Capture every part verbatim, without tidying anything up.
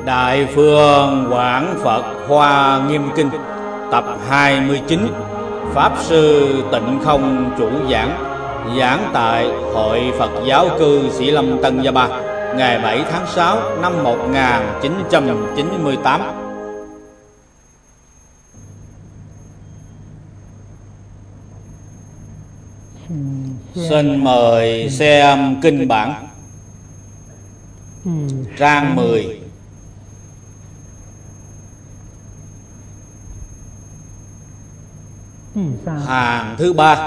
Đại Phương Quảng Phật Hoa Nghiêm Kinh tập hai mươi chín. Pháp Sư Tịnh Không chủ giảng. Giảng tại Hội Phật Giáo cư Sĩ Lâm Tân Gia Ba, ngày bảy tháng sáu năm một nghìn chín trăm chín mươi tám. Xin mời xem kinh bản trang mười. Hàng thứ ba.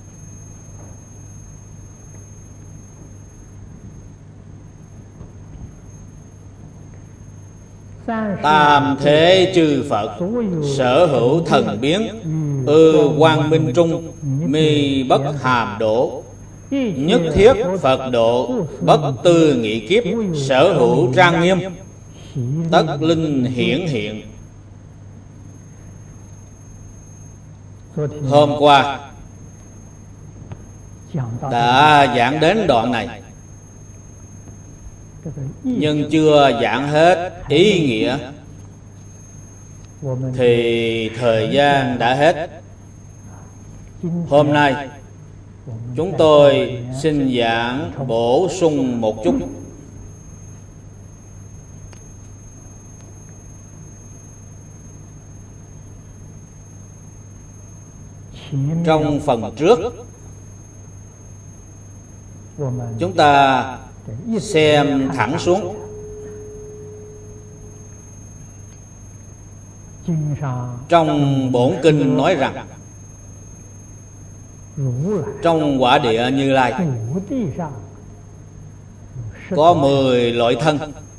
Tam thế chư Phật sở hữu thần biến, ư quang minh trung, mi bất hàm đổ. Nhất thiết Phật độ, bất tư nghị kiếp, sở hữu trang nghiêm, tất linh hiển hiện. Hôm qua đã giảng đến đoạn này, nhưng chưa giảng hết ý nghĩa thì thời gian đã hết. Hôm nay chúng tôi xin giảng bổ sung một chút. Trong phần trước, chúng ta xem thẳng xuống. Trong bổn kinh nói rằng trong quả địa Như Lai có mười loại thân.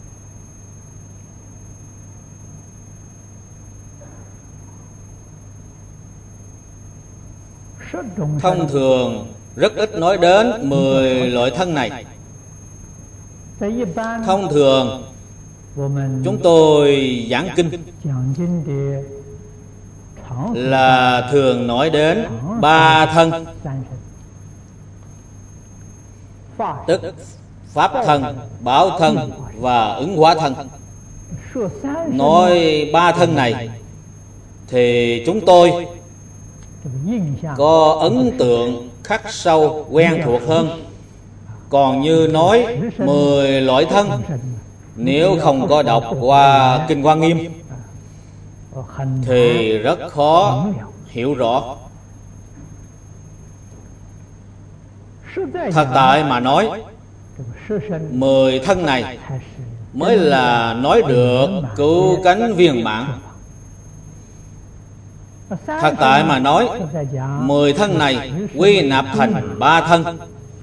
Thông thường rất ít nói đến mười loại thân này. Thông thường chúng tôi giảng kinh là thường nói đến ba thân, tức pháp thân, bảo thân và ứng hóa thân. Nói ba thân này thì chúng tôi có ấn tượng khắc sâu, quen thuộc hơn. Còn như nói mười loại thân, nếu không có đọc qua Kinh Hoa Nghiêm thì rất khó hiểu rõ. Thật tại mà nói, mười thân này mới là nói được cứu cánh viên mãn. Thật tại mà nói, mười thân này quy nạp thành ba thân.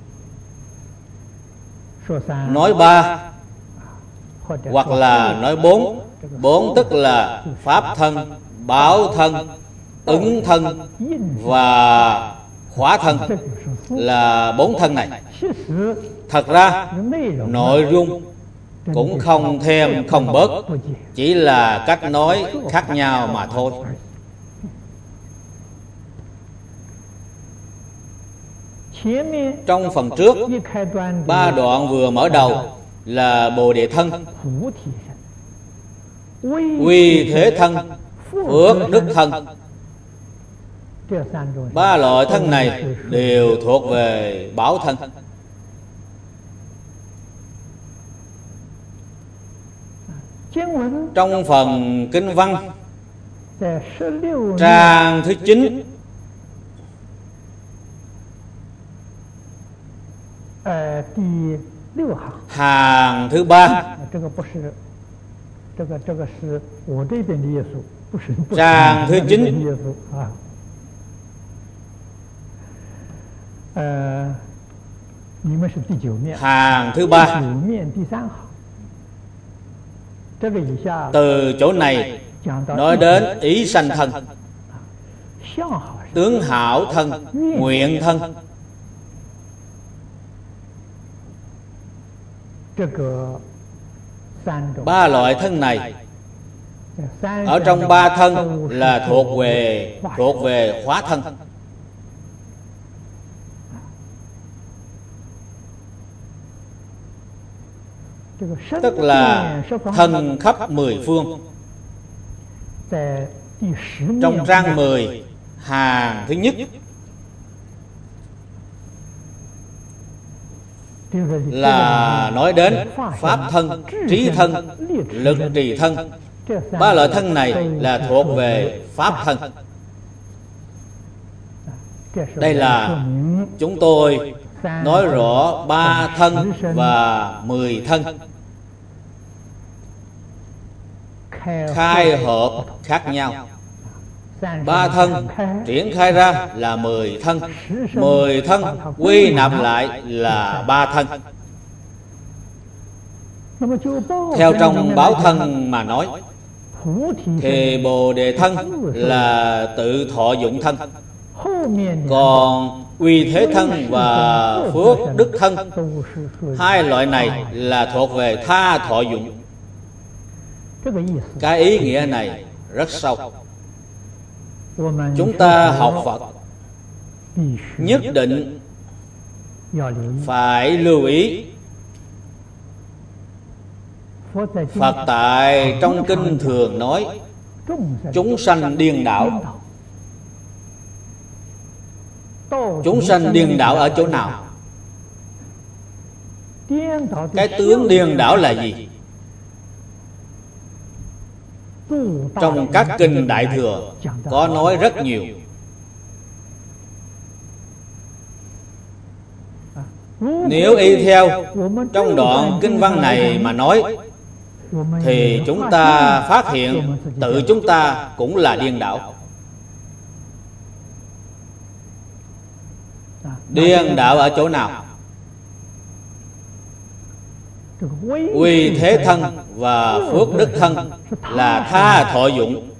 Nói ba hoặc là nói bốn. Bốn tức là pháp thân, bảo thân, ứng thân và hóa thân, là bốn thân này. Thật ra nội dung cũng không thêm không bớt, chỉ là cách nói khác nhau mà thôi. Trong phần trước, ba đoạn vừa mở đầu là Bồ Đề thân, Quy Thế thân, Phước Đức thân. Ba loại thân này đều thuộc về bảo thân. Trong phần kinh văn trang thứ chín, hàng thứ ba, trang thứ chín, hàng thứ ba. Từ chỗ này nói đến ý sanh thân, tướng hảo thân, nguyện thân. Ba loại thân này ở trong ba thân là thuộc về thuộc về hóa thân. tức là thân khắp mười phương. Trong trang mười hàng thứ nhất là nói đến pháp thân, trí thân, lực trì thân. Ba loại thân này là thuộc về pháp thân. Đây là chúng tôi nói rõ ba thân và mười thân khai hợp khác nhau. Ba thân triển khai ra là mười thân, mười thân quy nạp lại là ba thân. Theo trong báo thân mà nói, thì Bồ Đề thân là tự thọ dụng thân, còn Uy Thế thân và Phước Đức thân, hai loại này là thuộc về tha thọ dụng. Cái ý nghĩa này rất sâu. Chúng ta học Phật nhất định phải lưu ý. Phật tại trong kinh thường nói chúng sanh điên đảo. Chúng sanh điên đảo ở chỗ nào? Cái tướng điên đảo là gì? Trong các kinh Đại Thừa có nói rất nhiều. Nếu y theo trong đoạn kinh văn này mà nói, thì chúng ta phát hiện tự chúng ta cũng là điên đảo. Điên đảo ở chỗ nào? Uy Thế thân và Phước Đức thân là tha thọ dụng,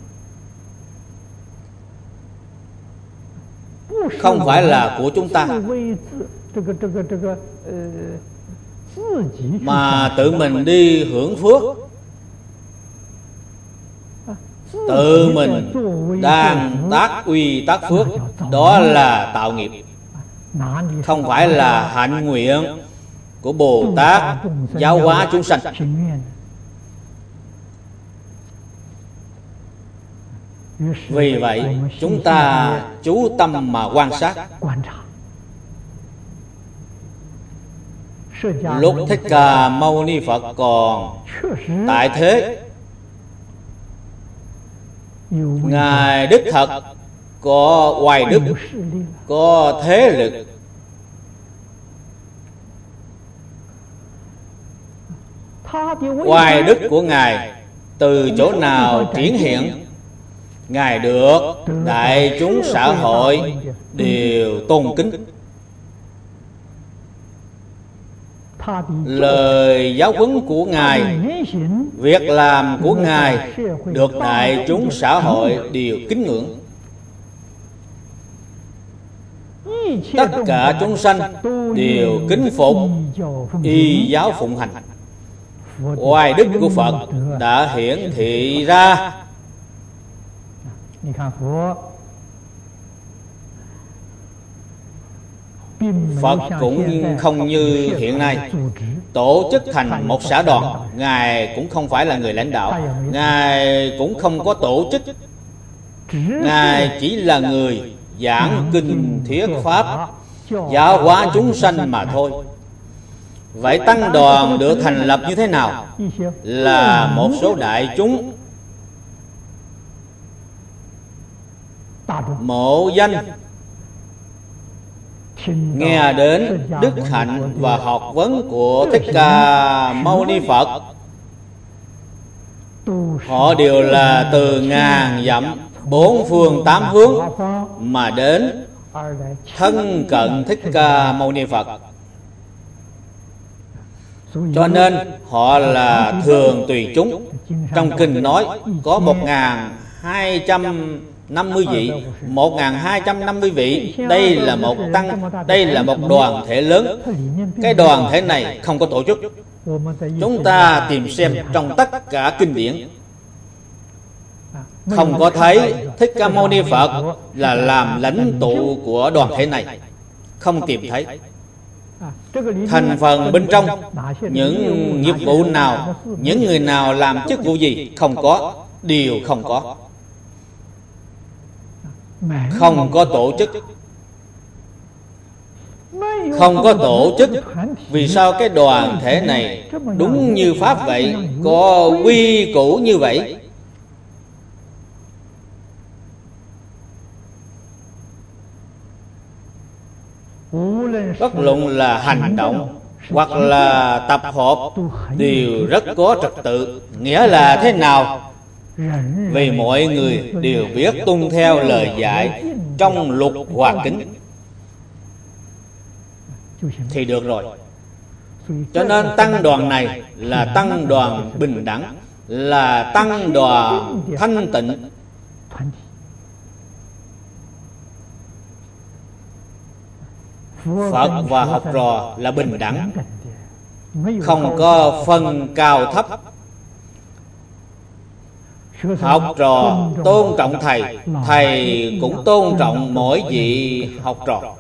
không phải là của chúng ta, mà tự mình đi hưởng phước, tự mình đang tác uy tác phước, đó là tạo nghiệp, không phải là hạnh nguyện của Bồ Tát giáo hóa chúng sanh. Vì vậy chúng ta chú tâm mà quan sát. Lúc Thích Ca Mâu Ni Phật còn tại thế, Ngài đích thật có hoài đức, có thế lực. Hoài đức của Ngài từ chỗ nào triển hiện? Ngài được đại chúng xã hội đều tôn kính. Lời giáo huấn của Ngài, việc làm của Ngài được đại chúng xã hội đều kính ngưỡng. Tất cả chúng sanh đều kính phục, y giáo phụng hành. Oai đức của Phật đã hiển thị ra. Phật cũng không như hiện nay tổ chức thành một xã đoàn. Ngài cũng không phải là người lãnh đạo, Ngài cũng không có tổ chức. Ngài chỉ là người giảng kinh thuyết pháp, giáo hóa chúng sanh mà thôi. Vậy tăng đoàn được thành lập như thế nào? Là một số đại chúng mộ danh nghe đến đức hạnh và học vấn của Thích Ca Mâu Ni Phật. Họ đều là từ ngàn dặm bốn phương tám hướng mà đến thân cận Thích Ca Mâu Ni Phật. Cho nên họ là thường tùy chúng. Trong kinh nói có một ngàn hai trăm năm mươi vị, một ngàn hai trăm năm mươi vị. Đây là một tăng, đây là một đoàn thể lớn. Cái đoàn thể này không có tổ chức. Chúng ta tìm xem trong tất cả kinh điển, không có thấy Thích Ca Mâu Ni Phật là làm lãnh tụ của đoàn thể này, không tìm thấy. Thành phần bên trong, những nghiệp vụ nào, những người nào làm chức vụ gì, không có, đều không có. Không có tổ chức. Không có tổ chức. Vì sao cái đoàn thể này đúng như Pháp vậy, có quy củ như vậy? Bất luận là hành động hoặc là tập hợp đều rất có trật tự. Nghĩa là thế nào? Vì mọi người đều biết tuân theo lời dạy trong luật hòa kính thì được rồi. Cho nên tăng đoàn này là tăng đoàn bình đẳng, là tăng đoàn thanh tịnh. Phật và học trò là bình đẳng, không có phân cao thấp. Học trò tôn trọng thầy, thầy cũng tôn trọng mỗi vị học trò.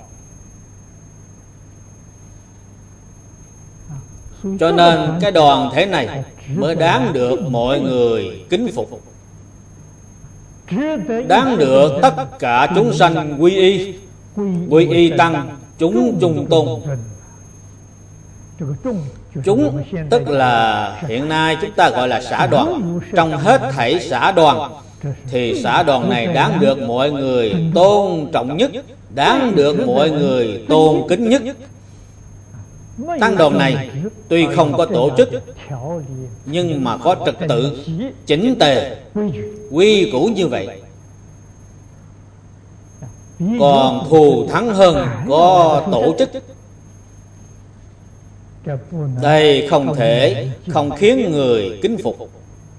Cho nên cái đoàn thể này mới đáng được mọi người kính phục, đáng được tất cả chúng sanh quy y. Quy y tăng, chúng chung tôn. Chúng tức là hiện nay chúng ta gọi là xã đoàn. Trong hết thảy xã đoàn thì xã đoàn này đáng được mọi người tôn trọng nhất, đáng được mọi người tôn kính nhất. Tăng đoàn này tuy không có tổ chức, nhưng mà có trật tự, chỉnh tề, quy củ như vậy, còn thù thắng hơn có tổ chức. Đây không thể không khiến người kính phục.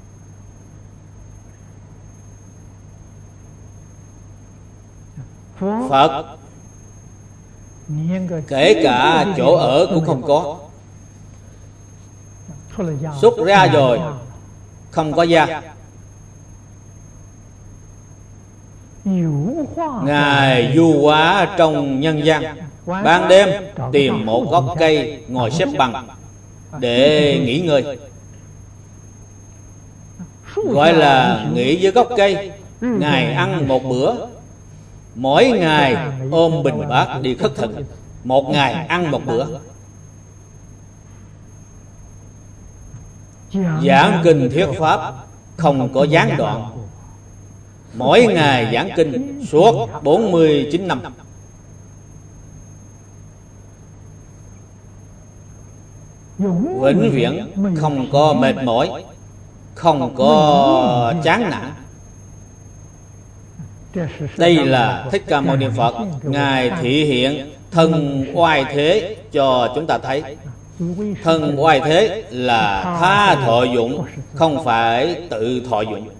Phật kể cả chỗ ở cũng không có. Xuất ra rồi không có gia. Ngài du hóa trong nhân gian, ban đêm tìm một gốc cây ngồi xếp bằng để nghỉ ngơi, gọi là nghỉ dưới gốc cây. Ngài ăn một bữa, mỗi ngày ôm bình bát đi khất thực, một ngày ăn một bữa. Giảng kinh thuyết pháp không có gián đoạn, mỗi ngày giảng kinh suốt bốn mươi chín năm. Vĩnh viễn không có mệt mỏi, không có chán nản. Đây là Thích Ca Mâu Ni Phật. Ngài thị hiện thân oai thế cho chúng ta thấy. Thân oai thế là tha thọ dụng, không phải tự thọ dụng.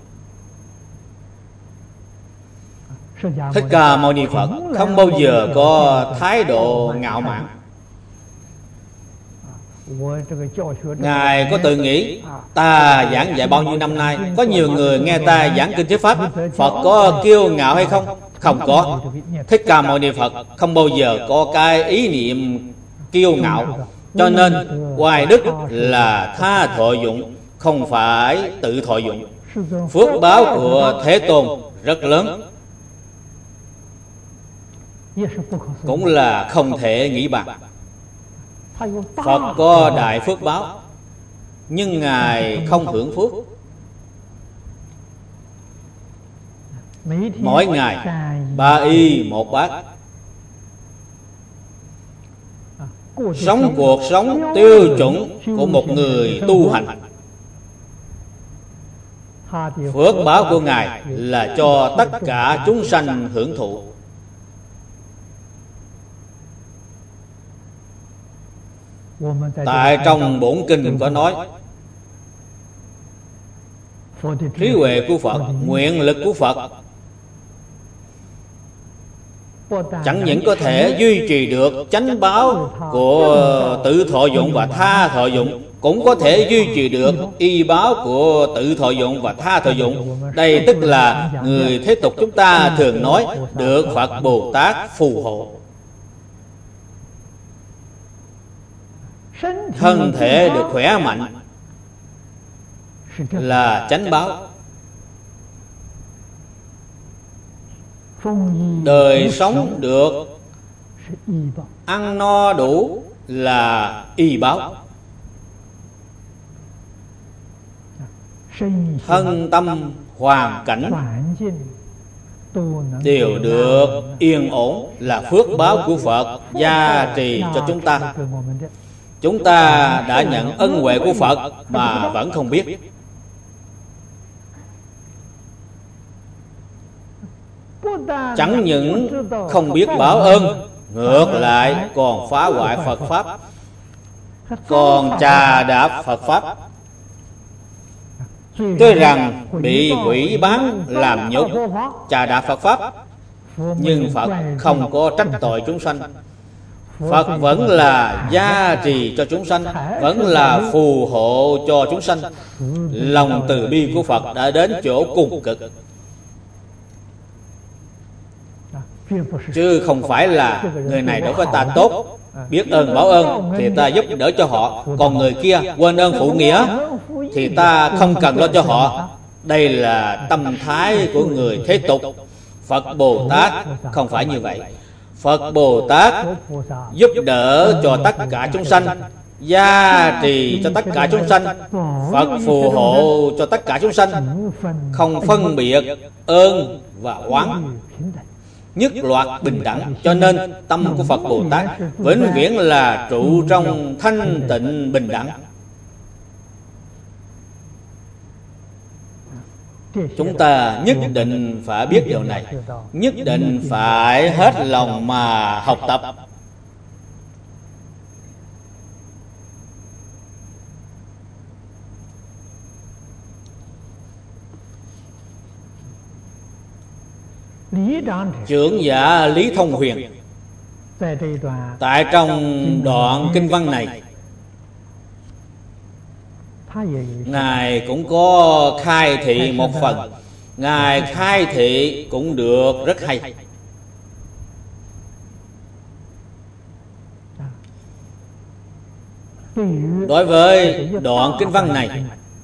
Thích Ca Mâu Ni Phật không bao giờ có thái độ ngạo mạn. Ngài có tự nghĩ ta giảng dạy bao nhiêu năm nay, có nhiều người nghe ta giảng kinh thuyết pháp, Phật có kiêu ngạo hay không? Không có. Thích Ca Mâu Ni Phật không bao giờ có cái ý niệm kiêu ngạo. Cho nên oai đức là tha thọ dụng, không phải tự thọ dụng. Phước báo của Thế Tôn rất lớn, cũng là không thể nghĩ bàn. Phật có đại phước báo, nhưng Ngài không hưởng phước. Mỗi ngày ba y một bát, sống cuộc sống tiêu chuẩn của một người tu hành. Phước báo của Ngài là cho tất cả chúng sanh hưởng thụ. Tại trong bổn kinh có nói, trí huệ của Phật, nguyện lực của Phật chẳng những có thể duy trì được chánh báo của tự thọ dụng và tha thọ dụng, cũng có thể duy trì được y báo của tự thọ dụng và tha thọ dụng. Đây tức là người thế tục chúng ta thường nói được Phật Bồ Tát phù hộ. thân thể được khỏe mạnh là chánh báo. Đời sống được ăn no đủ là y báo. Thân tâm hoàn cảnh đều được yên ổn là phước báo của Phật gia trì cho chúng ta. Chúng ta đã nhận ân huệ của Phật mà vẫn không biết. Chẳng những không biết báo ơn, ngược lại còn phá hoại Phật Pháp, còn chà đạp Phật Pháp. Tuy rằng bị quỷ bán làm nhục, chà đạp Phật Pháp, nhưng Phật không có trách tội chúng sanh. Phật vẫn là gia trì cho chúng sanh, vẫn là phù hộ cho chúng sanh. Lòng từ bi của Phật đã đến chỗ cùng cực, chứ không phải là người này đối với ta tốt, biết ơn báo ơn thì ta giúp đỡ cho họ, còn người kia quên ơn phụ nghĩa thì ta không cần lo cho họ. Đây là tâm thái của người thế tục. Phật Bồ Tát không phải như vậy. Phật Bồ Tát giúp đỡ cho tất cả chúng sanh, gia trì cho tất cả chúng sanh, Phật phù hộ cho tất cả chúng sanh, không phân biệt ơn và oán, nhất loạt bình đẳng. Cho nên tâm của Phật Bồ Tát vĩnh viễn là trụ trong thanh tịnh bình đẳng. Chúng ta nhất định phải biết điều này, nhất định phải hết lòng mà học tập. Trưởng giả Lý Thông Huyền tại trong đoạn kinh văn này, Ngài cũng có khai thị một phần. Ngài khai thị cũng được rất hay. Đối với đoạn kinh văn này,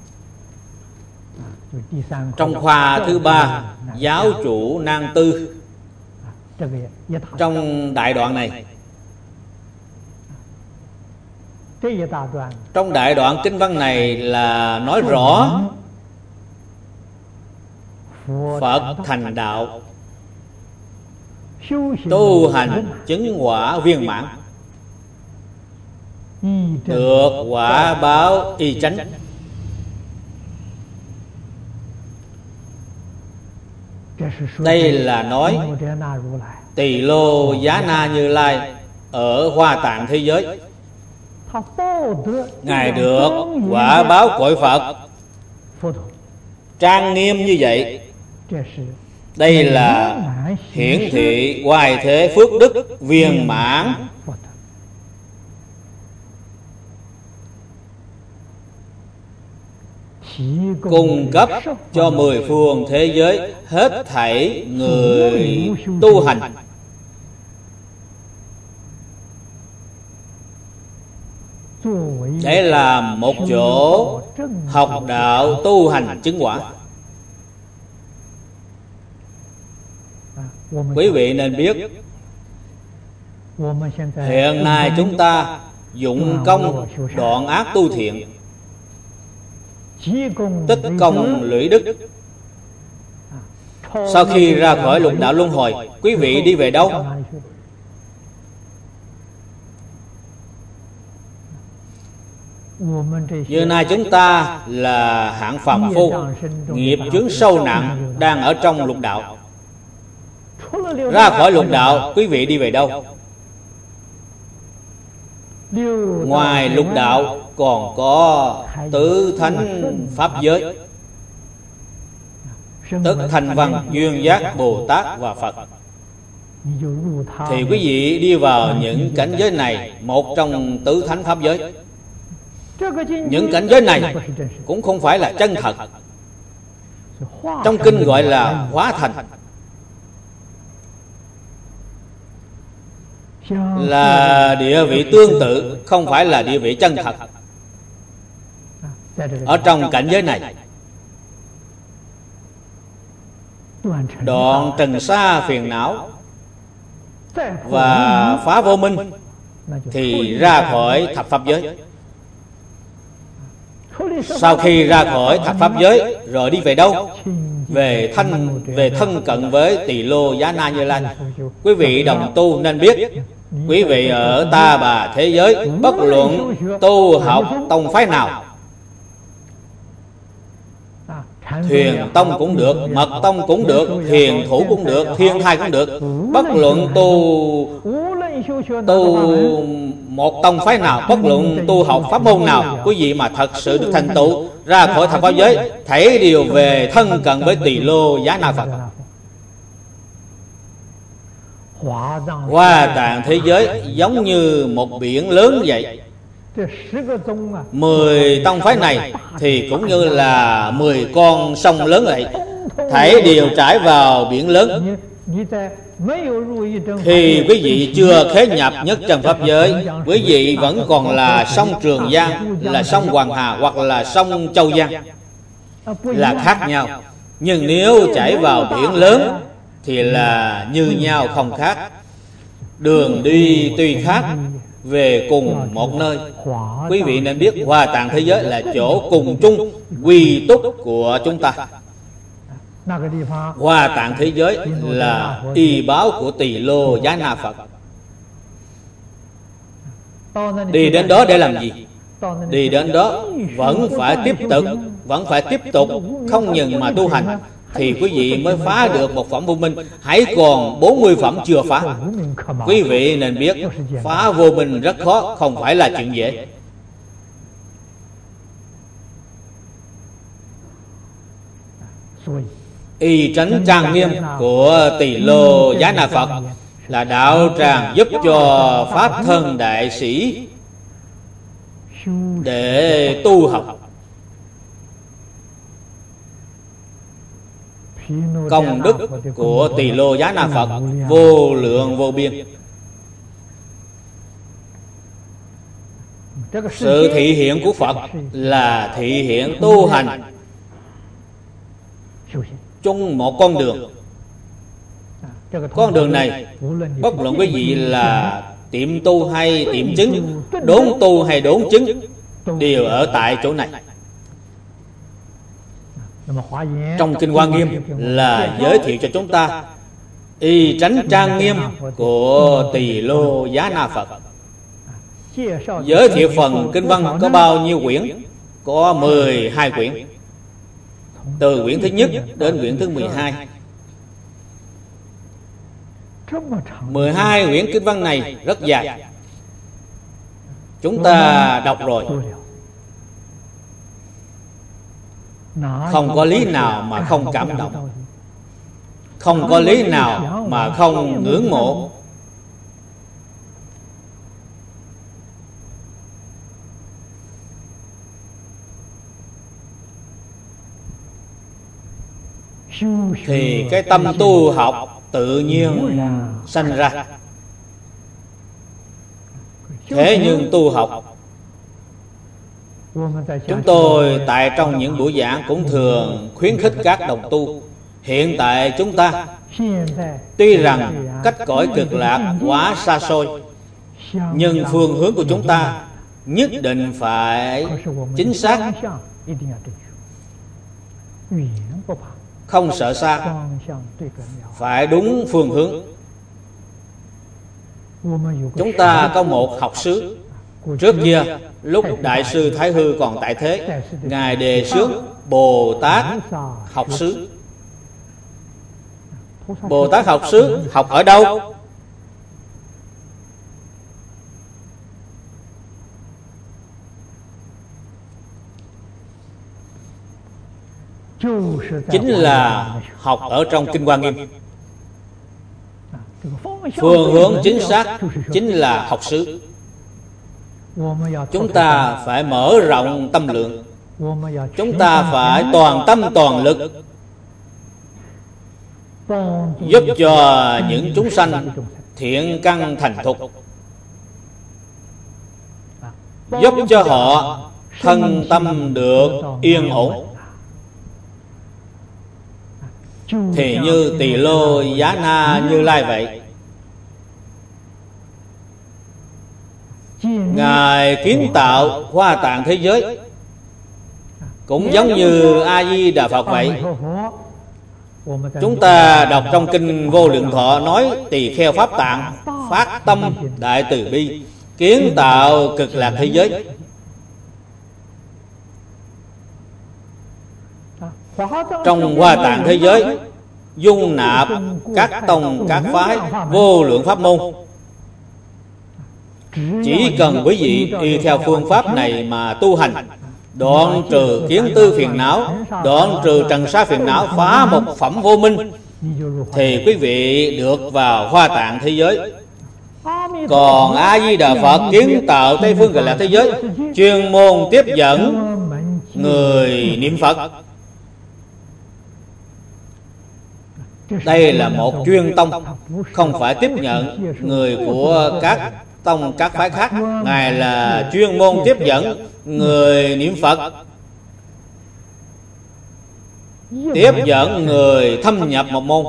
trong khoa thứ ba giáo chủ nan tư, trong đại đoạn này, trong đại đoạn kinh văn này là nói rõ Phật thành đạo, tu hành chứng quả viên mãn, được quả báo y chánh. Đây là nói Tỳ Lô Giá Na Như Lai ở Hoa Tạng thế giới, Ngài được quả báo cõi Phật trang nghiêm như vậy. Đây là hiển thị hoài thế phước đức viên mãn, cung cấp cho mười phương thế giới hết thảy người tu hành. Đây là một chỗ học đạo tu hành chứng quả. Quý vị nên biết, hiện nay chúng ta dụng công đoạn ác tu thiện, tích công lũy đức. Sau khi ra khỏi lục đạo luân hồi, quý vị đi về đâu? Giờ nay chúng ta là hạng phàm phu, nghiệp chướng sâu nặng, đang ở trong lục đạo. Ra khỏi lục đạo, quý vị đi về đâu? Ngoài lục đạo còn có tứ thánh pháp giới, tức Thanh Văn, Duyên Giác, Bồ Tát và Phật. Thì quý vị đi vào những cảnh giới này, một trong tứ thánh pháp giới. Những cảnh giới này cũng không phải là chân thật. Trong kinh gọi là hóa thành. là địa vị tương tự, không phải là địa vị chân thật. Ở trong cảnh giới này, đoạn trần sa phiền não và phá vô minh thì ra khỏi thập pháp giới. Sau khi ra khỏi thập pháp giới rồi đi về đâu? Về thân về thân cận với Tỳ Lô Giá Na Như Lai. Quý vị đồng tu nên biết, quý vị ở Ta Bà thế giới, bất luận tu học tông phái nào, Thuyền tông cũng được, Mật tông cũng được, Thiền thủ cũng được, Thiên thai cũng được. Bất luận tu tu một tông phái nào, bất luận tu học pháp môn nào, quý vị mà thật sự được thành tựu ra khỏi thập pháp giới, thảy đều về thân cận với Tỳ Lô Giá Na Phật. Hoa Tạng thế giới giống như một biển lớn vậy. Mười tông phái này thì cũng như là mười con sông lớn vậy, thảy đều trải vào biển lớn. Khi quý vị chưa khế nhập nhất chân pháp giới, quý vị vẫn còn là sông Trường Giang, là sông Hoàng Hà hoặc là sông Châu Giang, là khác nhau. Nhưng nếu chảy vào biển lớn thì là như nhau không khác. Đường đi tuy khác, về cùng một nơi. Quý vị nên biết Hoa Tạng thế giới là chỗ cùng chung quy túc của chúng ta. Hoa Tạng thế giới là y báo của Tỳ Lô Giá Na Phật. Đi đến đó để làm gì? Đi đến đó vẫn phải tiếp tục, vẫn phải tiếp tục không ngừng mà tu hành, thì quý vị mới phá được một phẩm vô minh. Hãy còn bốn mươi phẩm chưa phá. Quý vị nên biết phá vô minh rất khó, không phải là chuyện dễ. Y tránh trang nghiêm của Tỳ Lô Giá Na Phật là đạo tràng giúp cho pháp thân đại sĩ để tu học. Công đức của Tỳ Lô Giá Na Phật vô lượng vô biên. Sự thị hiện của Phật là thị hiện tu hành chung một con đường. Con đường này, bất luận quý vị là tiệm tu hay tiệm chứng, đốn tu hay đốn chứng, đều ở tại chỗ này. Trong Kinh Hoa Nghiêm là giới thiệu cho chúng ta y tránh trang nghiêm của Tỳ Lô Giá Na Phật. Giới thiệu phần kinh văn có bao nhiêu quyển? Có mười hai quyển, từ quyển thứ nhất đến quyển thứ mười hai. Mười hai quyển kinh văn này rất dài, chúng ta đọc rồi, không có lý nào mà không cảm động, không có lý nào mà không ngưỡng mộ. Thì cái tâm tu học tự nhiên sanh ra. Thế nhưng tu học, chúng tôi tại trong những buổi giảng cũng thường khuyến khích các đồng tu. Hiện tại chúng ta tuy rằng cách cõi cực lạc quá xa xôi, nhưng phương hướng của chúng ta nhất định phải chính xác, không sợ xa, phải đúng phương hướng. Chúng ta có một học xứ. Trước kia lúc Đại sư Thái Hư còn tại thế, Ngài đề xướng Bồ Tát học xứ. Bồ Tát học xứ học ở đâu? Chính là học ở trong Kinh Hoa Nghiêm. Phương hướng chính xác chính là học xứ. Chúng ta phải mở rộng tâm lượng, chúng ta phải toàn tâm toàn lực giúp cho những chúng sanh thiện căn thành thục, giúp cho họ thân tâm được yên ổn, thì như Tỳ Lô Giá Na Như Lai vậy. Ngài kiến tạo Hoa Tạng thế giới cũng giống như A Di Đà Phật vậy. Chúng ta đọc trong kinh Vô Lượng Thọ nói tỳ kheo Pháp Tạng phát tâm đại từ bi, kiến tạo cực lạc thế giới. Trong Hoa Tạng thế giới dung nạp các tông các phái vô lượng pháp môn. Chỉ cần quý vị đi theo phương pháp này mà tu hành, đoạn trừ kiến tư phiền não, đoạn trừ trần sa phiền não, phá một phẩm vô minh, thì quý vị được vào Hoa Tạng thế giới. Còn A Di Đà Phật kiến tạo Tây phương Cực Lạc thế giới, chuyên môn tiếp dẫn người niệm Phật. Đây là một chuyên tông, không phải tiếp nhận người của các tông các phái khác. Ngài là chuyên môn tiếp dẫn người niệm Phật, tiếp dẫn người thâm nhập một môn.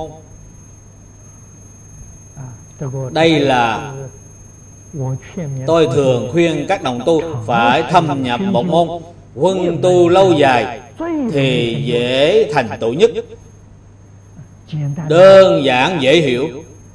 Đây là tôi thường khuyên các đồng tu phải thâm nhập một môn. Huân tu lâu dài thì dễ thành tựu nhất, đơn giản dễ hiểu,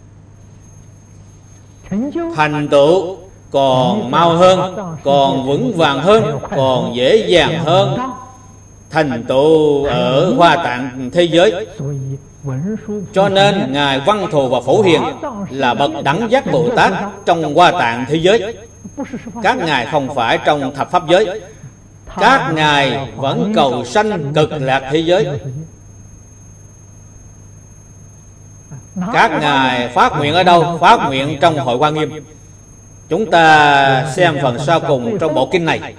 thành tựu còn mau hơn, còn vững vàng hơn, còn dễ dàng hơn thành tựu ở Hoa Tạng thế giới. Cho nên Ngài Văn Thù và Phổ Hiền là bậc đẳng giác Bồ Tát trong Hoa Tạng thế giới. Các ngài không phải trong thập pháp giới, các ngài vẫn cầu sanh cực lạc thế giới. Các ngài phát nguyện ở đâu? Phát nguyện trong Hội Hoa Nghiêm. Chúng ta xem phần sau cùng trong bộ kinh này.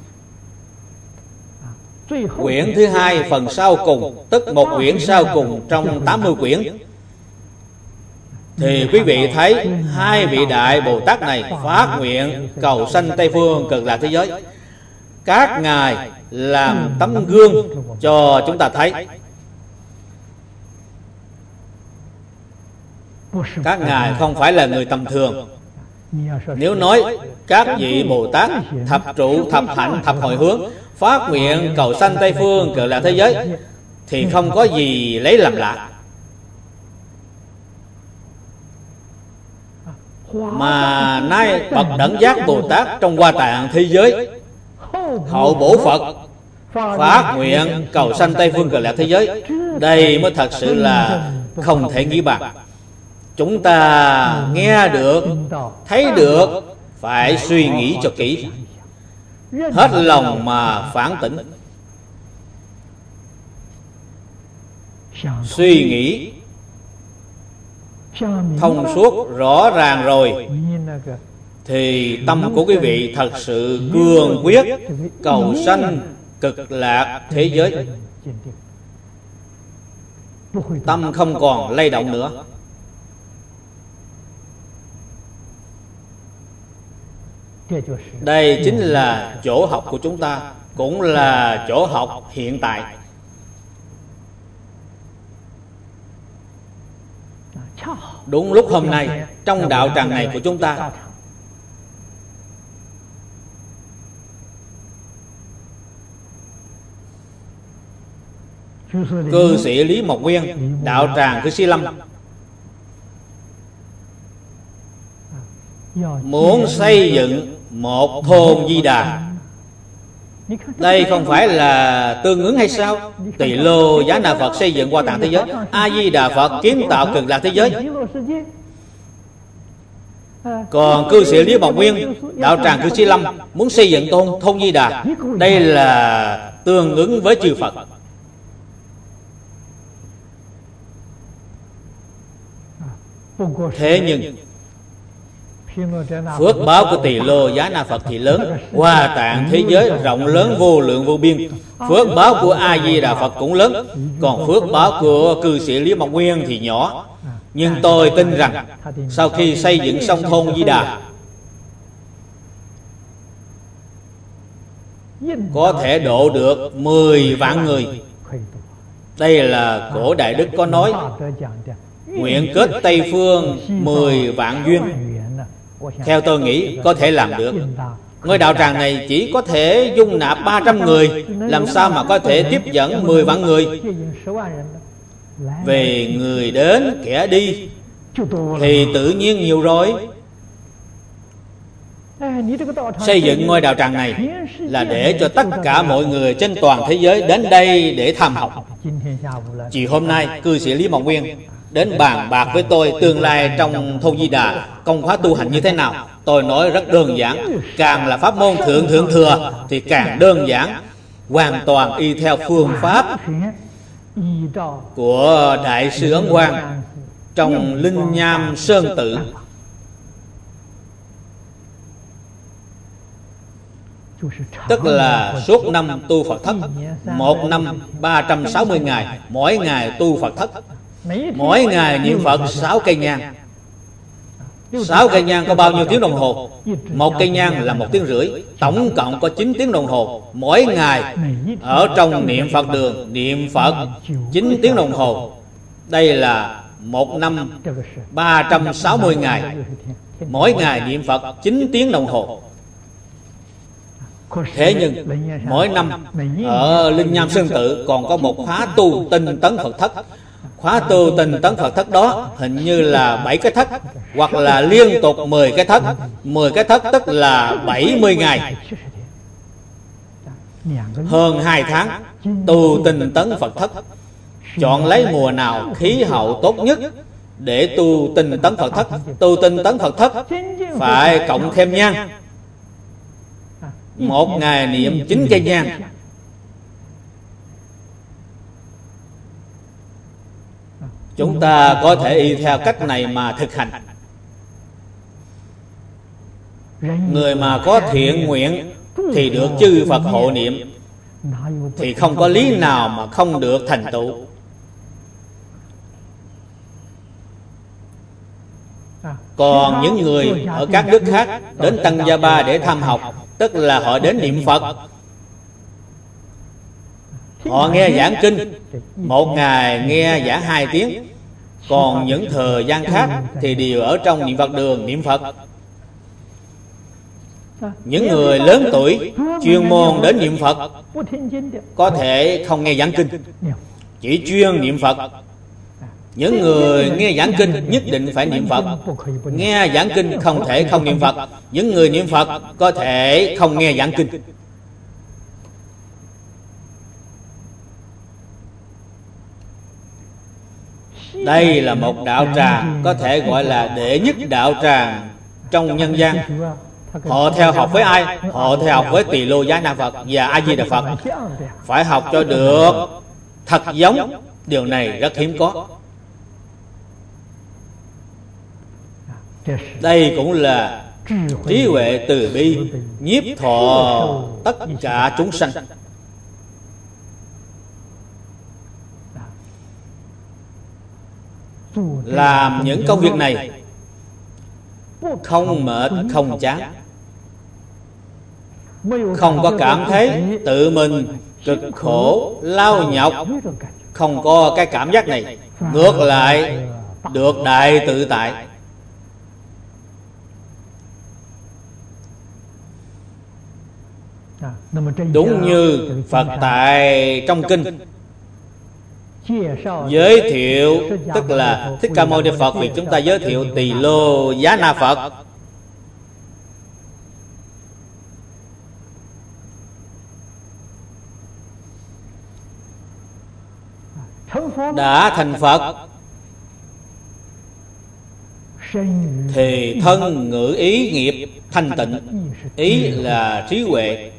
Quyển thứ hai phần sau cùng, tức một quyển sau cùng trong tám mươi quyển, thì quý vị thấy hai vị đại Bồ Tát này phát nguyện cầu sanh Tây phương Cực Lạc thế giới. Các ngài làm tấm gương cho chúng ta thấy. Các ngài không phải là người tầm thường. Nếu nói các vị Bồ Tát thập trụ, thập hạnh, thập hồi hướng phát nguyện cầu sanh Tây phương Cực Lạc thế giới thì không có gì lấy làm lạ. Mà nay bậc đẳng giác Bồ Tát trong Hoa Tạng thế giới, hậu bổ Phật phát nguyện cầu sanh Tây phương Cực Lạc thế giới, đây mới thật sự là không thể nghĩ bàn. Chúng ta nghe được, thấy được, phải suy nghĩ cho kỹ, hết lòng mà phản tỉnh, suy nghĩ thông suốt rõ ràng rồi, thì tâm của quý vị thật sự cương quyết cầu sanh cực lạc thế giới. Tâm không còn lay động nữa. Đây chính là chỗ học của chúng ta, cũng là chỗ học hiện tại. Đúng lúc hôm nay, trong đạo tràng này của chúng ta, cư sĩ Lý Mộc Nguyên, đạo tràng Cư Sĩ Lâm, muốn xây dựng một thôn Di Đà. Đây không phải là tương ứng hay sao? Tỳ Lô Giá Na Phật xây dựng Hoa Tạng thế giới, A Di Đà Phật kiến tạo Cực Lạc thế giới. Còn cư sĩ Lý Mộc Nguyên, đạo tràng Cư Sĩ Lâm muốn xây dựng thôn thôn Di Đà. Đây là tương ứng với chư Phật. Thế nhưng phước báo của Tỳ Lô Giá Na Phật thì lớn, Hoa Tạng thế giới rộng lớn vô lượng vô biên. Phước báo của A Di Đà Phật cũng lớn, còn phước báo của cư sĩ Lý Mộc Nguyên thì nhỏ. Nhưng tôi tin rằng sau khi xây dựng xong thôn Di Đà, có thể độ được mười vạn người. Đây là cổ Đại Đức có nói: nguyện kết Tây Phương mười vạn duyên. Theo tôi nghĩ có thể làm được. Ngôi đạo tràng này chỉ có thể dung nạp ba trăm người, làm sao mà có thể tiếp dẫn mười vạn người? Về người đến kẻ đi thì tự nhiên nhiều rồi. Xây dựng ngôi đạo tràng này là để cho tất cả mọi người trên toàn thế giới đến đây để tham học. Chiều hôm nay cư sĩ Lý Mộng Nguyên đến bàn bạc với tôi tương lai trong thôn Di Đà công khóa tu hành như thế nào. Tôi nói rất đơn giản. Càng là pháp môn thượng thượng thừa thì càng đơn giản, hoàn toàn y theo phương pháp của Đại sư Ấn Quang trong Linh Nham Sơn Tự. Tức là suốt năm tu Phật thất, một năm ba trăm sáu mươi ngày, mỗi ngày tu Phật thất, mỗi ngày niệm Phật sáu cây nhang. Sáu cây nhang có bao nhiêu tiếng đồng hồ? Một cây nhang là một tiếng rưỡi, tổng cộng có chín tiếng đồng hồ. Mỗi ngày ở trong niệm Phật đường niệm Phật chín tiếng đồng hồ. Đây là một năm ba trăm sáu mươi ngày, mỗi ngày niệm Phật chín tiếng đồng hồ. Thế nhưng mỗi năm ở Linh Nham Sơn Tự còn có một khóa tu tinh tấn Phật thất. Khóa tu tinh tấn Phật thất đó hình như là bảy cái thất, hoặc là liên tục mười cái thất. Mười cái thất tức là bảy mươi ngày, hơn hai tháng tu tinh tấn Phật thất. Chọn lấy mùa nào khí hậu tốt nhất để tu tinh tấn Phật thất. Tu tinh tấn Phật thất phải cộng thêm nhang. Một ngày niệm chín cây nhang. Chúng ta có thể y theo cách này mà thực hành. Người mà có thiện nguyện thì được chư Phật hộ niệm, thì không có lý nào mà không được thành tựu. Còn những người ở các nước khác đến Tăng Gia Ba để tham học, tức là họ đến niệm Phật, họ nghe giảng kinh, một ngày nghe giảng hai tiếng. Còn những thời gian khác thì đều ở trong niệm Phật đường niệm Phật. Những người lớn tuổi chuyên môn đến niệm Phật có thể không nghe giảng kinh, chỉ chuyên niệm Phật. Những người nghe giảng kinh nhất định phải niệm Phật. Nghe giảng kinh không thể không niệm Phật. Những người niệm Phật có thể không nghe giảng kinh. Đây là một đạo tràng có thể gọi là đệ nhất đạo tràng trong nhân gian. Họ theo học với ai? Họ theo học với Tỳ Lô Giá Na Phật và A Di Đà Phật. Phải học cho được thật giống. Điều này rất hiếm có. Đây cũng là trí huệ từ bi nhiếp thọ tất cả chúng sanh. Làm những công việc này không mệt không chán, không có cảm thấy tự mình cực khổ lao nhọc, không có cái cảm giác này. Ngược lại được đại tự tại. Đúng như Phật tại trong kinh giới thiệu, tức là Thích Ca Mâu Ni Phật vì chúng ta giới thiệu Tỳ Lô Giá Na Phật. Đã thành Phật thì thân ngữ ý nghiệp thanh tịnh. Ý là trí huệ,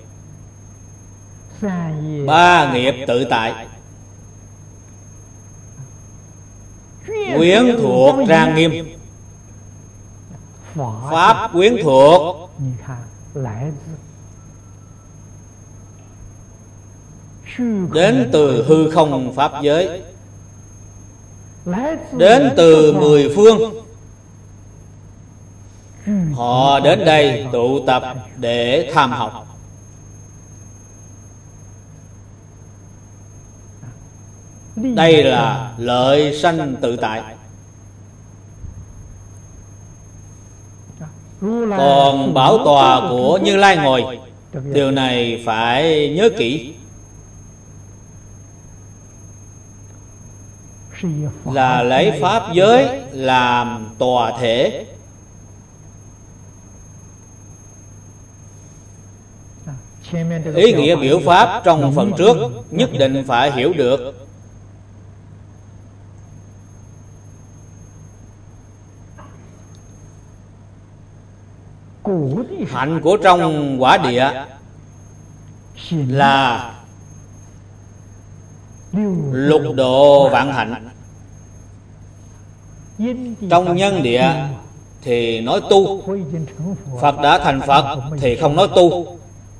ba nghiệp tự tại, quyến thuộc trang nghiêm. Pháp quyến thuộc đến từ hư không pháp giới. đến từ mười phương. Họ đến đây tụ tập để tham học. Đây là lợi sanh tự tại. Còn bảo tòa của Như Lai ngồi, điều này phải nhớ kỹ, là lấy pháp giới làm tòa thể. Ý nghĩa biểu pháp trong phần trước nhất định phải hiểu được. Hạnh của trong quả địa là lục độ vạn hạnh. Trong nhân địa thì nói tu, Phật đã thành Phật thì không nói tu.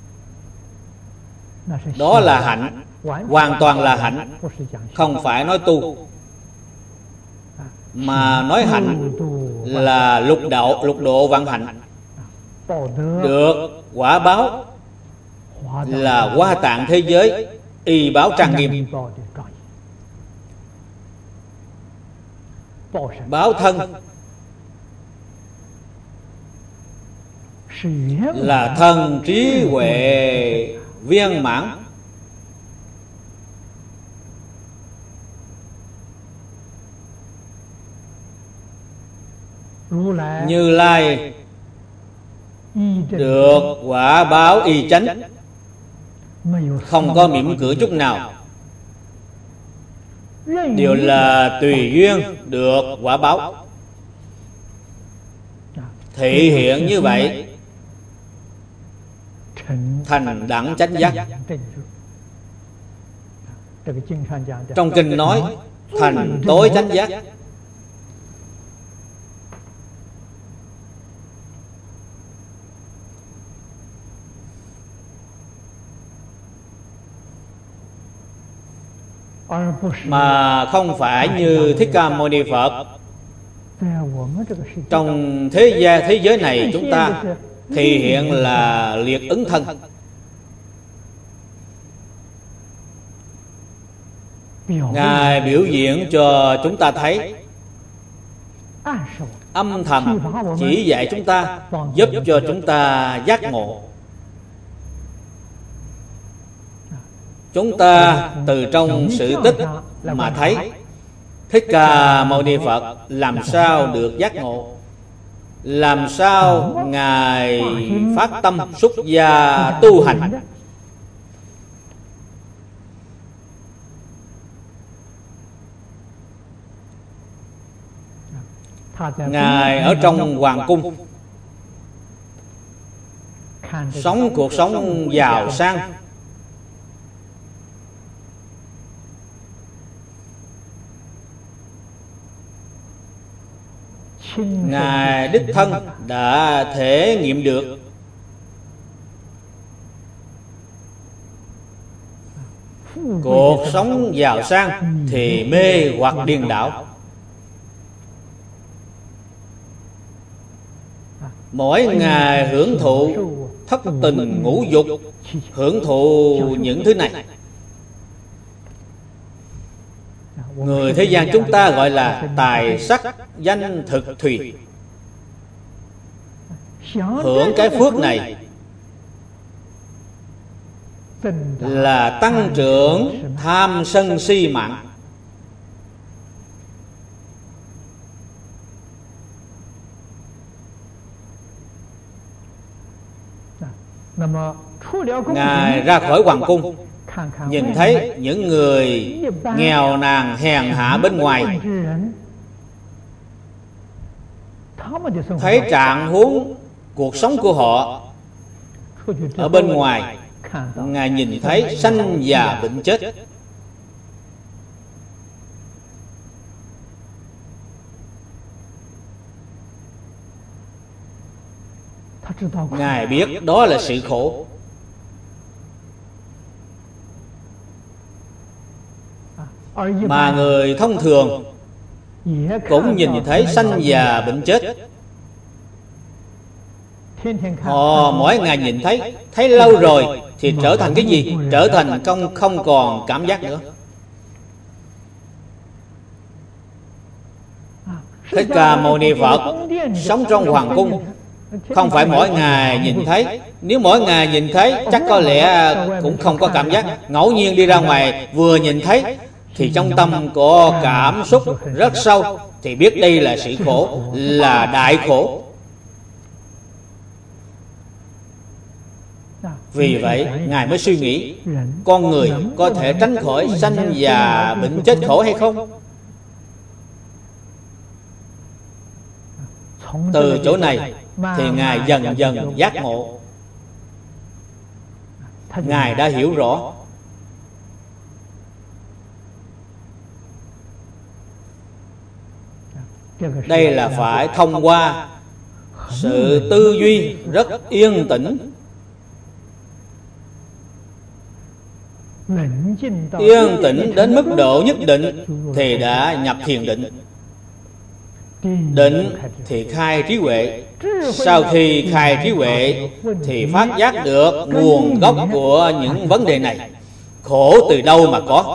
Đó là hạnh, hoàn toàn là hạnh, không phải nói tu. Mà nói hạnh là lục độ, lục độ vạn hạnh. Được quả báo là Hoa Tạng thế giới y báo trang nghiêm. Báo thân là thân trí huệ viên mãn. Như Lai được quả báo y chánh, không có mỉm cười chút nào, đều là tùy duyên được quả báo. Thị hiện như vậy thành đẳng chánh giác. Trong kinh nói thành tối chánh giác. Mà không phải như Thích Ca Mâu Ni Phật. Trong thế gian thế giới này chúng ta thì hiện là liệt ứng thân. Ngài biểu diễn cho chúng ta thấy, âm thầm chỉ dạy chúng ta, giúp cho chúng ta giác ngộ. Chúng ta từ trong sự tích mà thấy Thích Ca Mâu Ni Phật làm sao được giác ngộ, làm sao Ngài phát tâm xuất gia tu hành. Ngài ở trong hoàng cung sống cuộc sống giàu sang, Ngài đích thân đã thể nghiệm được. Cuộc sống giàu sang thì mê hoặc điên đảo. Mỗi ngày hưởng thụ thất tình ngũ dục, hưởng thụ những thứ này. Người thế gian chúng ta gọi là tài sắc danh thực thùy. Hưởng cái phước này là tăng trưởng tham sân si mạng. Ngài ra khỏi hoàng cung, nhìn thấy những người nghèo nàn hèn hạ bên ngoài, thấy trạng huống cuộc sống của họ ở bên ngoài. Ngài nhìn thấy sanh già bệnh chết, Ngài biết đó là sự khổ. Mà người thông thường cũng nhìn thấy sanh già bệnh chết. Họ mỗi ngày nhìn thấy, thấy lâu rồi thì trở thành cái gì? Trở thành không không còn cảm giác nữa. Thích Ca Mâu Ni Phật sống trong hoàng cung, không phải mỗi ngày nhìn thấy. Nếu mỗi ngày nhìn thấy chắc có lẽ cũng không có cảm giác. Ngẫu nhiên đi ra ngoài vừa nhìn thấy thì trong tâm có cảm xúc rất sâu, thì biết đây là sự khổ, là đại khổ. Vì vậy Ngài mới suy nghĩ con người có thể tránh khỏi sanh già bệnh chết khổ hay không. Từ chỗ này thì Ngài dần dần giác ngộ. Ngài đã hiểu rõ đây là phải thông qua sự tư duy rất yên tĩnh, yên tĩnh đến mức độ nhất định thì đã nhập thiền định. Định thì khai trí huệ. Sau khi khai trí huệ thì phát giác được nguồn gốc của những vấn đề này. Khổ từ đâu mà có?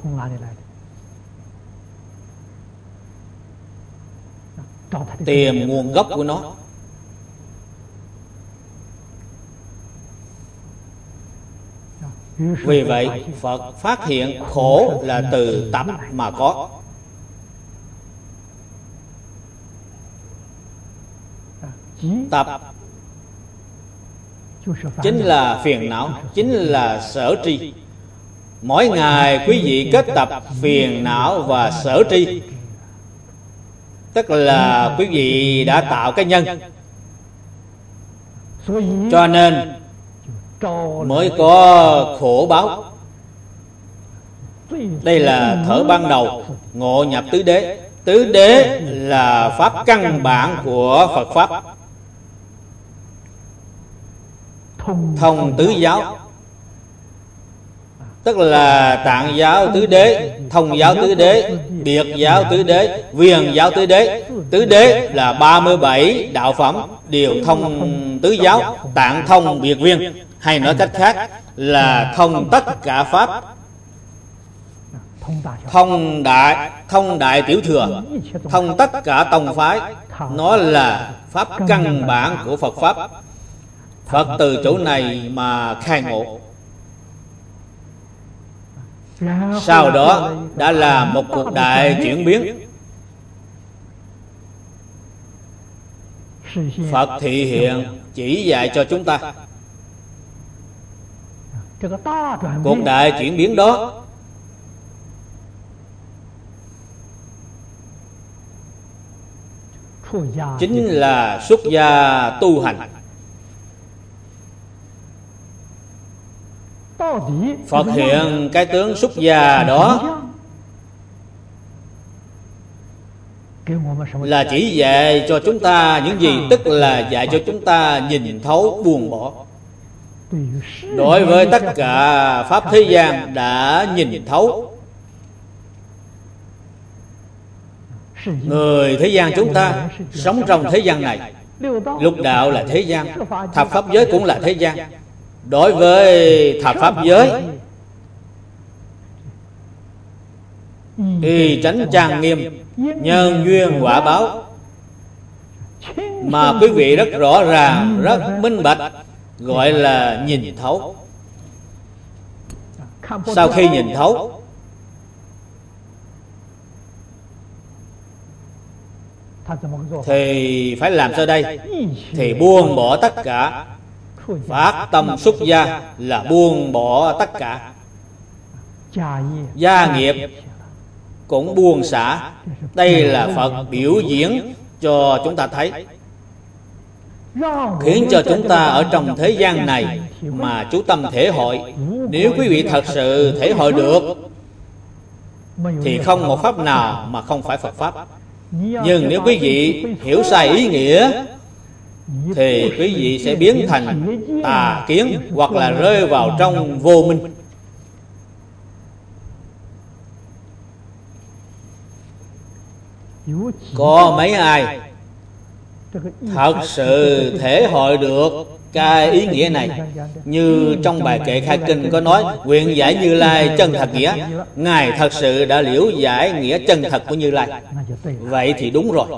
Tìm nguồn gốc của nó. Vì vậy Phật phát hiện khổ là từ tập mà có. Tập chính là phiền não, chính là sở tri. Mỗi ngày quý vị kết tập phiền não và sở tri, tức là quý vị đã tạo cái nhân, cho nên mới có khổ báo. Đây là thở ban đầu ngộ nhập tứ đế. Tứ đế là pháp căn bản của Phật Pháp. Thông tứ giáo, tức là Tạng giáo tứ đế, Thông giáo tứ đế, Biệt giáo tứ đế, Viền giáo tứ đế. Tứ đế là ba mươi bảy đạo phẩm đều thông tứ giáo, Tạng thông Biệt Viên. Hay nói cách khác là thông tất cả pháp, thông đại, thông đại tiểu thừa, thông tất cả tông phái. Nó là pháp căn bản của Phật Pháp. Phật từ chỗ này mà khai ngộ. Sau đó đã là một cuộc đại chuyển biến. Phật thị hiện chỉ dạy cho chúng ta. Cuộc đại chuyển biến đó chính là xuất gia tu hành. Phật hiện cái tướng xuất gia đó là chỉ dạy cho chúng ta những gì? Tức là dạy cho chúng ta nhìn thấu buông bỏ. Đối với tất cả pháp thế gian đã nhìn thấu. Người thế gian chúng ta sống trong thế gian này. Lục đạo là thế gian, thập pháp giới cũng là thế gian. Đối với thập pháp giới y tránh trang nghiêm, nhân duyên quả báo, mà quý vị rất rõ ràng, rất minh bạch, gọi là nhìn thấu. Sau khi nhìn thấu thì phải làm sao đây? Thì buông bỏ tất cả. Phát tâm xuất gia là buông bỏ tất cả. Gia nghiệp cũng buông xả. Đây là Phật biểu diễn cho chúng ta thấy, khiến cho chúng ta ở trong thế gian này mà chú tâm thể hội. Nếu quý vị thật sự thể hội được thì không một pháp nào mà không phải Phật Pháp. Nhưng nếu quý vị hiểu sai ý nghĩa thì quý vị sẽ biến thành tà kiến, hoặc là rơi vào trong vô minh. Có mấy ai thật sự thể hội được cái ý nghĩa này? Như trong bài kệ khai kinh có nói, nguyện giải Như Lai chân thật nghĩa. Ngài thật sự đã liễu giải nghĩa chân thật của Như Lai. Vậy thì đúng rồi.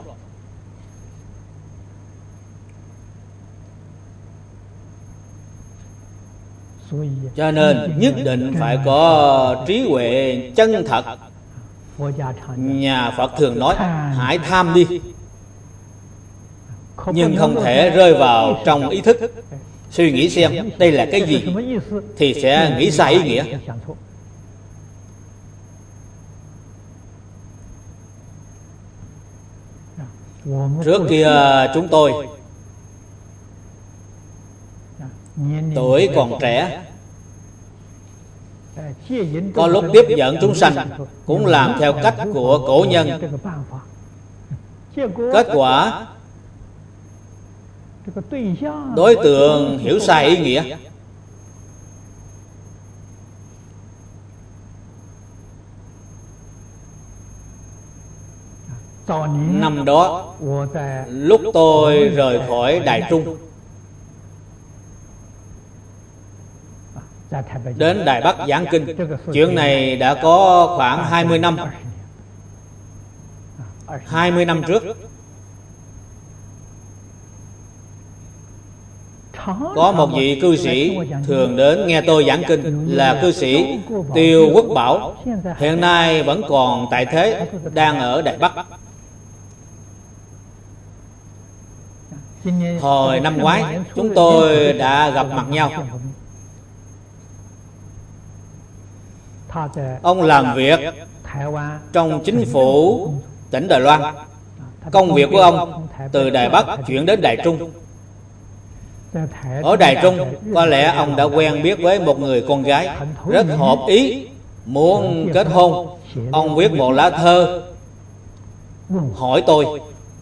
Cho nên nhất định phải có trí huệ chân thật. Nhà Phật thường nói hãy tham đi, nhưng không thể rơi vào trong ý thức suy nghĩ xem đây là cái gì, thì sẽ nghĩ sai ý nghĩa. Trước kia chúng tôi tuổi còn trẻ, có lúc tiếp dẫn chúng sanh cũng làm theo cách của cổ nhân. Kết quả đối tượng hiểu sai ý nghĩa. Năm đó lúc tôi rời khỏi Đài Trung đến Đài Bắc giảng kinh, chuyện này đã có khoảng hai mươi năm. hai mươi năm trước, có một vị cư sĩ thường đến nghe tôi giảng kinh là cư sĩ Tiêu Quốc Bảo. Hiện nay vẫn còn tại thế, đang ở Đài Bắc. Hồi năm ngoái chúng tôi đã gặp mặt nhau. Ông làm việc trong chính phủ tỉnh Đài Loan. Công việc của ông từ Đài Bắc chuyển đến Đài Trung. Ở Đài Trung có lẽ ông đã quen biết với một người con gái rất hợp ý, muốn kết hôn. Ông viết một lá thơ hỏi tôi.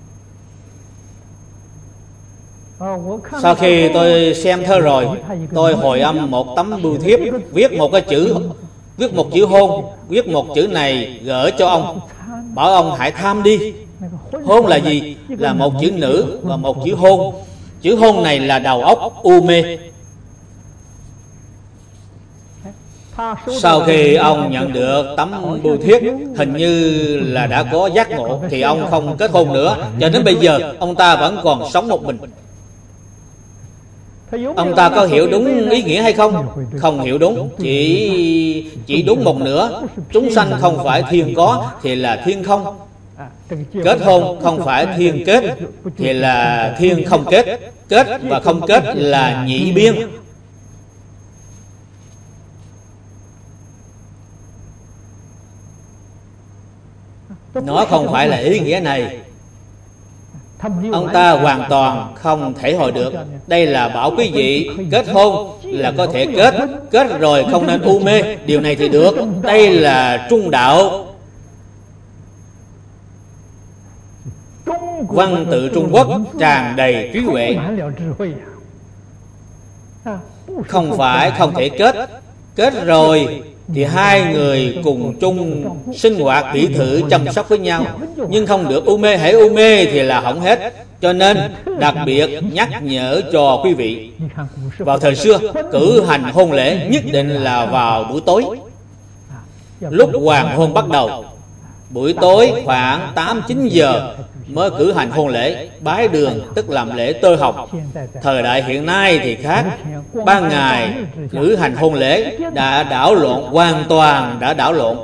Sau khi tôi xem thơ rồi, tôi hồi âm một tấm bưu thiếp, viết một cái chữ, viết một chữ hôn, viết một chữ này gửi cho ông, bảo ông hãy tham đi. Hôn là gì? Là một chữ nữ và một chữ hôn. Chữ hôn này là đầu óc u mê. Sau khi ông nhận được tấm bưu thiếp, hình như là đã có giác ngộ, thì ông không kết hôn nữa. Cho đến bây giờ ông ta vẫn còn sống một mình. Ông ta có hiểu đúng ý nghĩa hay không? Không hiểu đúng, chỉ chỉ đúng một nửa. Chúng sanh không phải thiên có thì là thiên không. Kết hôn không phải thiên kết thì là thiên không kết. Kết và không kết là nhị biên. Nó không phải là ý nghĩa này. Ông ta hoàn toàn không thể hội được. Đây là bảo quý vị kết hôn là có thể kết, kết rồi không nên u mê. Điều này thì được. Đây là trung đạo. Văn tự Trung Quốc tràn đầy trí huệ. Không phải không thể kết. Kết rồi thì hai người cùng chung sinh hoạt hỷ thử chăm sóc với nhau, nhưng không được u mê. Hãy u mê thì là hỏng hết. Cho nên đặc biệt nhắc nhở cho quý vị, vào thời xưa cử hành hôn lễ nhất định là vào buổi tối. Lúc hoàng hôn bắt đầu, buổi tối khoảng tám chín giờ mới cử hành hôn lễ. Bái đường tức làm lễ tơ hồng. Thời đại hiện nay thì khác. Ban ngày cử hành hôn lễ đã đảo lộn, hoàn toàn đã đảo lộn.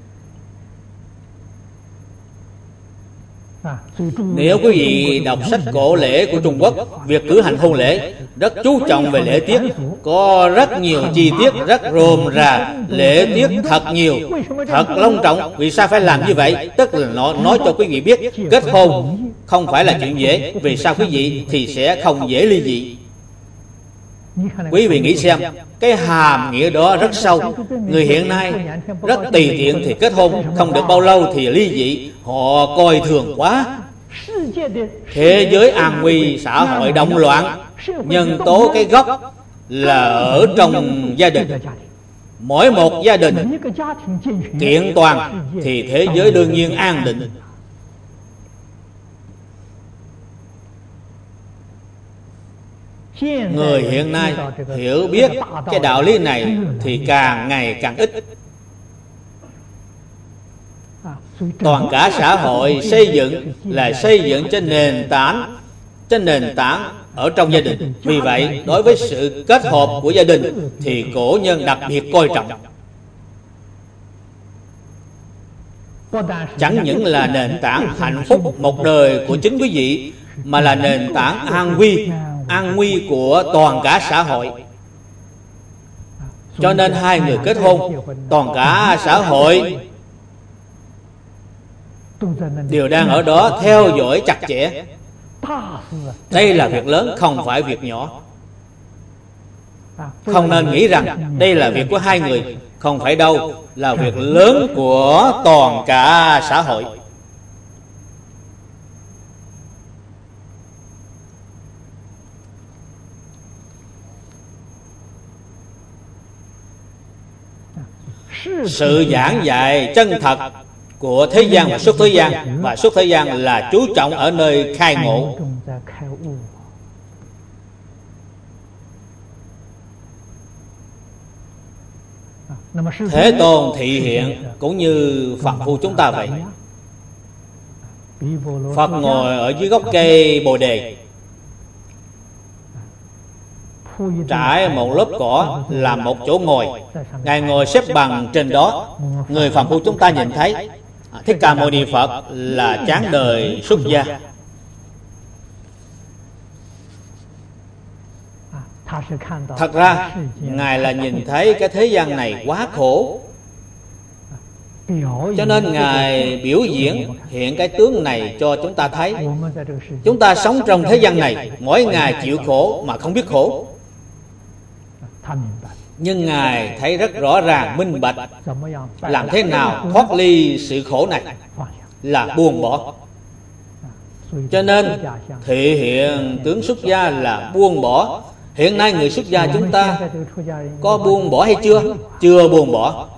Nếu quý vị đọc sách cổ lễ của Trung Quốc, việc cử hành hôn lễ rất chú trọng về lễ tiết, có rất nhiều chi tiết, rất rôm rà, lễ tiết thật nhiều, thật long trọng. Vì sao phải làm như vậy? Tức là nó nói cho quý vị biết kết hôn không phải là chuyện dễ. Vì sao quý vị thì sẽ không dễ ly dị. Quý vị nghĩ xem, cái hàm nghĩa đó rất sâu. Người hiện nay rất tùy tiện thì kết hôn, không được bao lâu thì ly dị. Họ coi thường quá. Thế giới an nguy, xã hội động loạn, nhân tố cái gốc là ở trong gia đình. Mỗi một gia đình kiện toàn thì thế giới đương nhiên an định. Người hiện nay hiểu biết cái đạo lý này thì càng ngày càng ít. Toàn cả xã hội xây dựng là xây dựng trên nền tảng trên nền tảng ở trong gia đình. Vì vậy, đối với sự kết hợp của gia đình thì cổ nhân đặc biệt coi trọng. Chẳng những là nền tảng hạnh phúc một đời của chính quý vị, mà là nền tảng an nguy an nguy của toàn cả xã hội. Cho nên hai người kết hôn, toàn cả xã hội đều đang ở đó theo dõi chặt chẽ. Đây là việc lớn, không phải việc nhỏ. Không nên nghĩ rằng đây là việc của hai người. Không phải đâu, là việc lớn của toàn cả xã hội. Sự giảng dạy chân thật của thế gian và xuất thế gian, và xuất thế gian là chú trọng ở nơi khai ngộ. Thế Tôn thị hiện cũng như Phật phu chúng ta vậy. Phật ngồi ở dưới gốc cây Bồ Đề, trải một lớp cỏ làm một chỗ ngồi. Ngài ngồi xếp bằng trên đó. Người phàm phu chúng ta nhìn thấy Thích Ca Mâu Ni Phật là chán đời xuất gia. Thật ra Ngài là nhìn thấy cái thế gian này quá khổ, cho nên Ngài biểu diễn hiện cái tướng này cho chúng ta thấy. Chúng ta sống trong thế gian này, mỗi ngày chịu khổ mà không biết khổ. Nhưng Ngài thấy rất rõ ràng, minh bạch, làm thế nào thoát ly sự khổ này là buông bỏ. Cho nên thị hiện tướng xuất gia là buông bỏ. Hiện nay người xuất gia chúng ta có buông bỏ hay chưa? Chưa buông bỏ.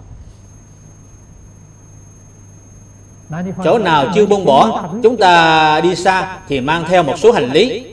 Chỗ nào chưa buông bỏ? Chúng ta đi xa thì mang theo một số hành lý.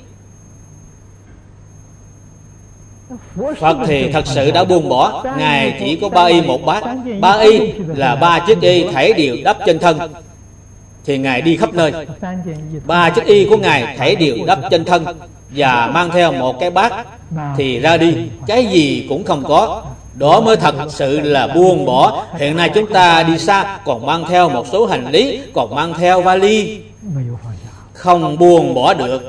Phật thì thật sự đã buông bỏ. Ngài chỉ có ba y một bát. Ba y là ba chiếc y thảy đều đắp trên thân, thì Ngài đi khắp nơi. Ba chiếc y của Ngài thảy đều đắp trên thân, và mang theo một cái bát thì ra đi, cái gì cũng không có. Đó mới thật sự là buông bỏ. Hiện nay chúng ta đi xa còn mang theo một số hành lý, còn mang theo vali, không buông bỏ được.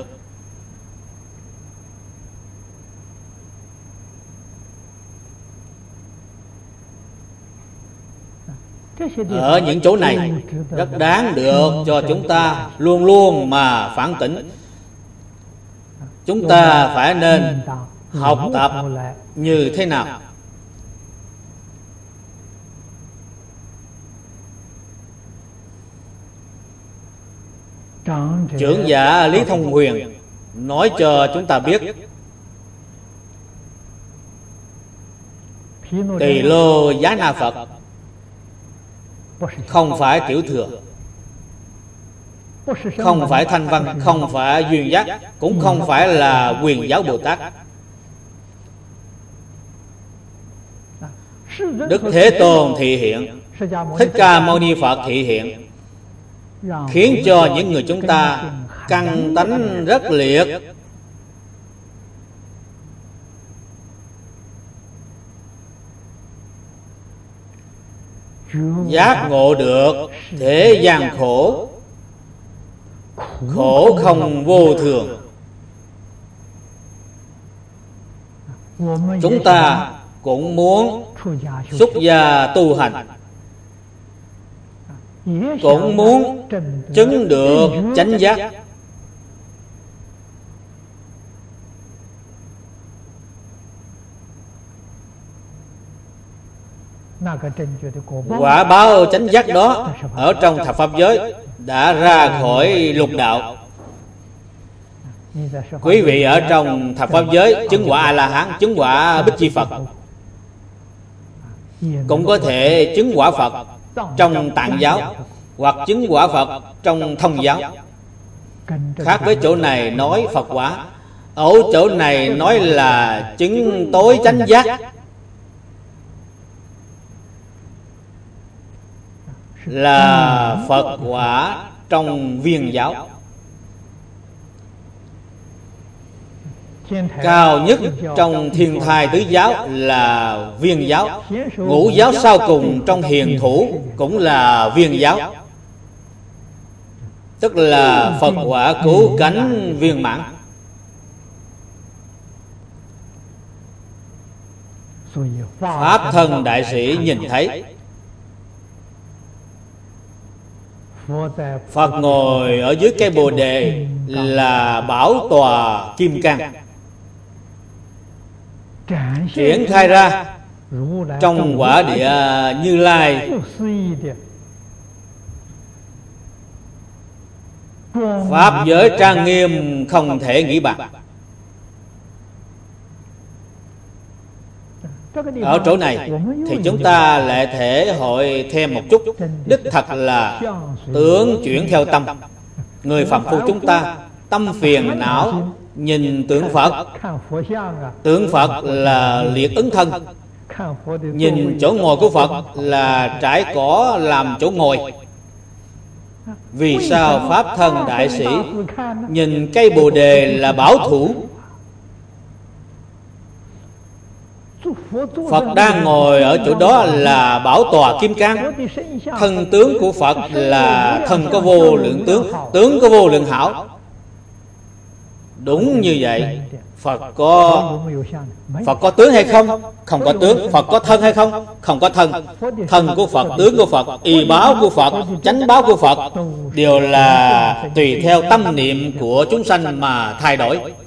Ở những chỗ này rất đáng được cho chúng ta luôn luôn mà phản tỉnh. Chúng ta phải nên học tập như thế nào? Trưởng giả Lý Thông Huyền nói cho chúng ta biết, Tỳ Lô Giá Na Phật không phải tiểu thừa, không phải thanh văn, không phải duyên giác, cũng không phải là Quyền Giáo Bồ Tát. Đức Thế Tôn thị hiện, Thích Ca Mâu Ni Phật thị hiện, khiến cho những người chúng ta căn tánh rất liệt, giác ngộ được thế gian khổ, khổ không vô thường. Chúng ta cũng muốn xuất gia tu hành, cũng muốn chứng được chánh giác. Quả báo chánh giác đó ở trong thập pháp giới đã ra khỏi lục đạo. Quý vị ở trong thập pháp giới chứng quả A-la-hán, chứng quả Bích Chi Phật, cũng có thể chứng quả Phật trong Tạng giáo, hoặc chứng quả Phật trong Thông giáo. Khác với chỗ này nói Phật quả, Ở chỗ này nói là chứng tối chánh giác, là Phật quả trong viên giáo. Cao nhất trong thiên thai tứ giáo là viên giáo. Ngũ giáo sau cùng trong hiền thủ cũng là viên giáo, tức là Phật quả cứu cánh viên mãn. Pháp thân đại sĩ nhìn thấy Phật ngồi ở dưới cây Bồ Đề là bảo tòa kim cang, triển khai ra trong quả địa Như Lai, pháp giới trang nghiêm không thể nghĩ bàn. Ở chỗ này thì chúng ta lại thể hội thêm một chút. Đích thật là tướng chuyển theo tâm. Người phàm phu chúng ta tâm phiền não nhìn tượng Phật. Tượng Phật là liệt ứng thân. Nhìn chỗ ngồi của Phật là trải cỏ làm chỗ ngồi. Vì sao Pháp thân đại sĩ nhìn cây Bồ Đề là bảo thủ? Phật đang ngồi ở chỗ đó là bảo tòa kim cang. Thân tướng của Phật là thân có vô lượng tướng, tướng có vô lượng hảo. Đúng như vậy. Phật có Phật có tướng hay không? Không có tướng. Phật có thân hay không? Không có thân. Thân của Phật, tướng của Phật, y báo của Phật, chánh báo của Phật đều là tùy theo tâm niệm của chúng sanh mà thay đổi.